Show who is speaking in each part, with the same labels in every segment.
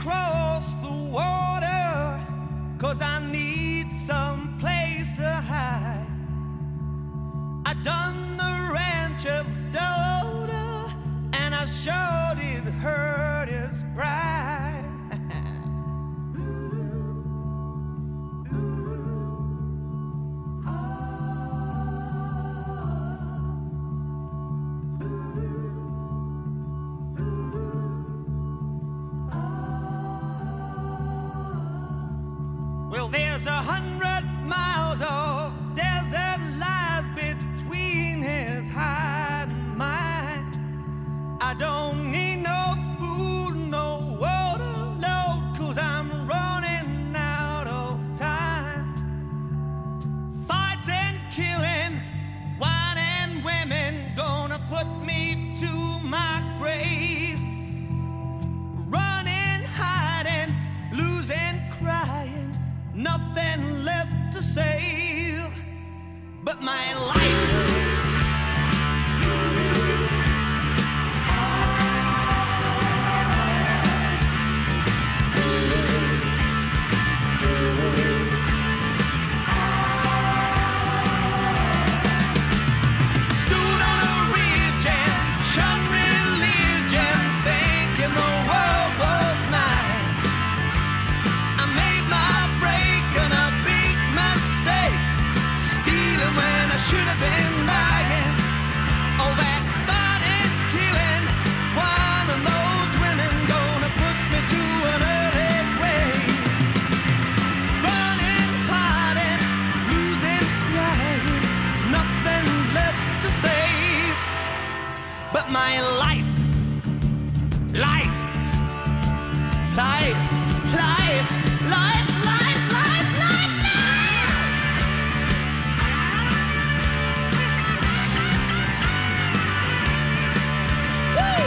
Speaker 1: cross the water, 'cause I need some place to hide. I done the ranch of Doda, and I sure did hurt his pride. Well, there's 100 miles of desert lies between his hide and mine. I don't need no food, no water, no, 'cause I'm running out of time. Fights and killing, wine and women, gonna put me to my grave. Running, hiding, losing, crying, nothing left to save but my life. Stood on a ridge and shunned religion, thinking the world was mine. I made my break and a big mistake, stealing when I should have been buying. All that fighting, killing, one of those women gonna put me to an early grave. Running, hiding, losing, crying, nothing left to save but my life, life, life, life, life, life, life, life, life. Woo!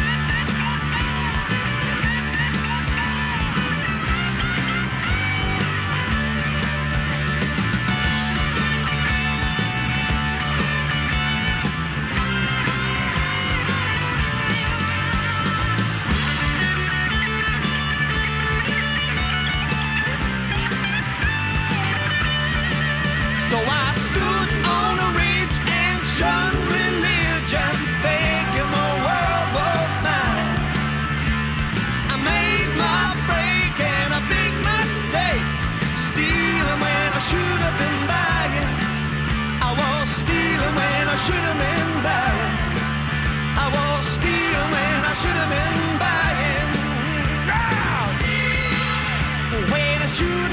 Speaker 1: So I stood on a ridge and shunned religion, thinking the world was mine. I made my break and a big mistake, stealing when I should have been buying. I was stealing when I should have been buying. I was stealing when I should have been buying. When I should